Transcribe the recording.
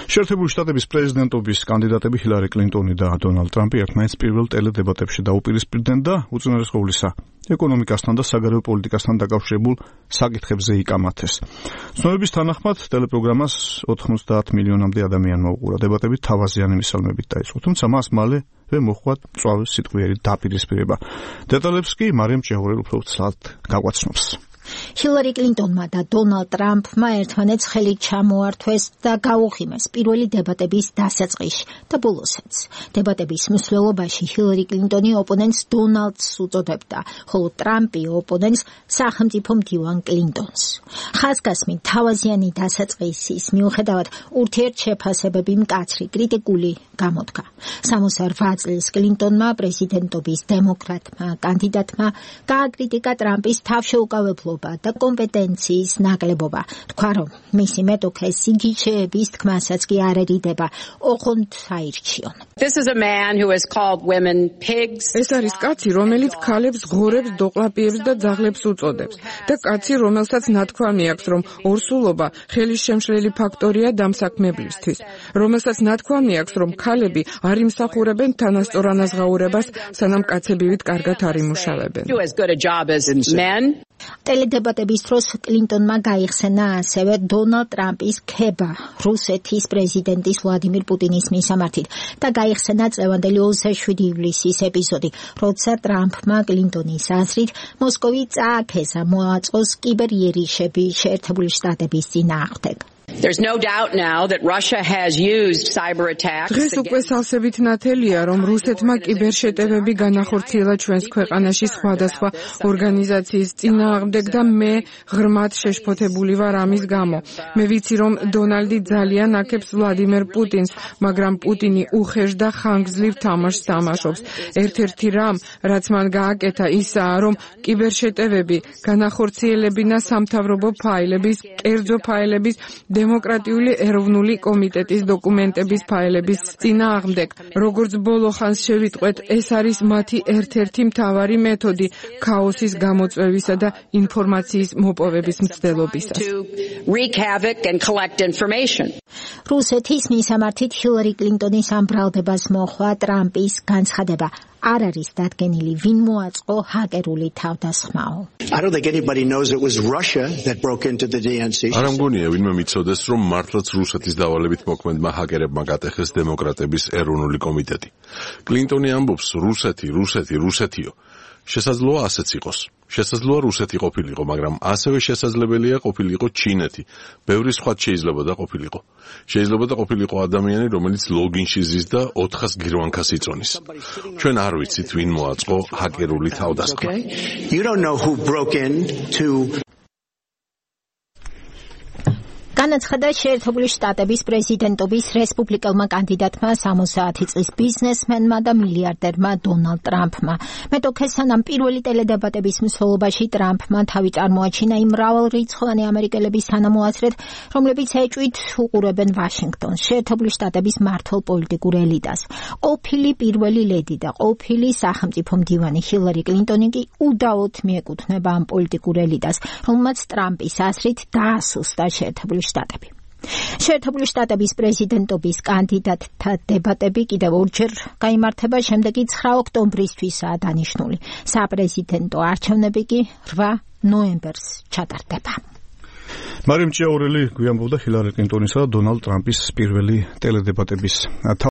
შეერთებული შტატების პრეზიდენტობის კანდიდატები ჰილარი კლინტონი და დონალდ ტრამპი ერთმანეთს პირველ ტელედებატებში დაუპირისპირდნენ და უწინარეს ყოვლისა ეკონომიკასთან და საგარეო პოლიტიკასთან დაკავშირებულ საკითხებზე იკამათეს. ცნობების თანახმად ტელეპროგრამას 90 მილიონამდე ადამიანმა უყურა. დებატები თავაზიანი მისალმებით დაიწყო, თუმცა მას მალევე მოჰყვა მწვავე სიტყვიერი დაპირისპირება. დეტალებს კი მარიამ ჭიაურელი უფრო ცალად გაგვაცნობს. ჰილარი კლინტონმა და დონალდ ტრამპმა ერთმანეთს ხელი ჩამოართვეს და გაუღიმეს პირველი დებატების დასაწყისში და ბოლოსაც. დებატების მსვლელობაში ჰილარი კლინტონი ოპონენტს დონალდს უწოდებდა, ხოლო ტრამპი ოპონენტს სახელმწიფო მდივან კლინტონს. ხაზგასმით თავაზიანი დასაწყისის მიუხედავად ურთიერთშეფასებები მკაცრი კრიტიკული გამოდგა. 68 წლის კლინტონმა პრეზიდენტობის დემოკრატმა კანდიდატმა გააკრიტიკა ტრამპის თავშეუკავებლობა და კომპეტენციის ნაკლებობა. თქვა, რომ მისი მეტოქე სიგიჩეების თქმასაც კი არ ერიდება, ოღონდ აირჩიონ. ეს არის კაცი, რომელიც ქალებს ღორებს, დოყლაპიებს და ძაღლებს უწოდებს და კაცი, რომელსაც ნათქვამი აქვს, რომ ორსულობა ხელის შემშლელი ფაქტორია დამსაქმებლისთვის, რომელსაც ნათქვამი აქვს, რომ ქალები არ იმსახურებენ თანასწორ ანაზღაურებას, სანამ კაცებივით კარგად არ იმუშავებენ. ტელედებატების დროს კლინტონმა გაიხსენა ასევე დონალდ ტრამპის ქება რუსეთის პრეზიდენტის ვლადიმირ პუტინის მისამართით და გაიხსენა წლევანდელი 27 ივლისის ეპიზოდი, როცა ტრამპმა კლინტონის აზრით მოსკოვი წააქეზა მოაწყოს კიბერიერიშები შეერთებული შტატების წინააღმდეგ. There's no doubt now that Russia has used cyber attacks. დღეს უკვე სავსებით ნათელია, რომ რუსეთმა კიბერშეტევები განახორციელა ჩვენს ქვეყანაში სხვადასხვა ორგანიზაციის წინააღმდეგ და მე ღრმად შეშფოთებული ვარ ამის გამო. მე ვიცი, რომ დონალდი ძალიან აქებს ვლადიმერ პუტინს, მაგრამ პუტინი უხეშ და ხანგრძლივ თამაშს თამაშობს. ერთ-ერთი რამ, რაც მან გააკეთა, ისაა, რომ კიბერშეტევები განახორციელებინა სამთავრობო ფაილების, კერძო ფაილების, დემოკრატიული ეროვნული კომიტეტის დოკუმენტების ფაილების წინააღმდეგ. როგორც ბოლო ხანს შევიტყვეთ, ეს არის მათი ერთ-ერთი მთავარი მეთოდი ქაოსის გამოწვევისა და ინფორმაციის მოპოვების მცდელობისას. რუსეთის მისამართით ჰილარი კლინტონის ამ ბრალდებას მოჰყვა ტრამპის განცხადება. არ არის დადგენილი, ვინ მოაწყო ჰაკერული თავდასხმაო. არ ამგონია ვინმე მიცოდეს, რომ მართლაც რუსეთის დავალებით მოქმედმა ჰაკერებმა გატეხეს დემოკრატების ეროვნული კომიტეტი. კლინტონი ამბობს რუსეთიო. შესაძლოა ასეც იყოს. შესაძლოა რუსეთი ყოფილიყო, მაგრამ ასევე შესაძლებელია ყოფილიყო ჩინეთი. ბევრი სხვაც შეიძლება და ყოფილიყო. შეიძლება და ყოფილიყო ადამიანი, რომელიც ლოგინში ზის და 400 გირვანქას იწონის. ჩვენ არ ვიცით, ვინ მოაწყო ჰაკერული თავდასხმა. განაცხადა შეერთებული შტატების პრეზიდენტობის რესპუბლიკელმა კანდიდატმა 60 წლის ბიზნესმენმა და მილიარდერმა დონალდ ტრამპმა. მეტოქე სანამ პირველი ტელედებატების მსვლელობაში ტრამპმა თავი წარმოაჩინა იმ მრავალრიცხოვანი ამერიკელების თანამოაზრედ, რომლებიც ეჭვით უყურებენ ვაშინგტონს, შეერთებული შტატების მმართველ პოლიტიკურ ელიტას. ყოფილი პირველი ლედი და ყოფილი სახელმწიფო მდივანი ჰილარი კლინტონი კი უდაოდ მიეკუთვნება ამ პოლიტიკურ ელიტას, რომელმაც ტრამპის აზრით დაასუსტა შეერთებული შტატები. შეერთებული შტატების პრეზიდენტობის კანდიდატთა დებატები კიდევ ორჯერ გაიმართება, შემდეგი 9 ოქტომბრისთვისაა დანიშნული. საპრეზიდენტო არჩევნები კი 8 ნოემბერს ჩატარდება. მარიამ ჭიაურელი გვიამბობდა ჰილარი კლინტონისა და დონალდ ტრამპის პირველი ტელედებატების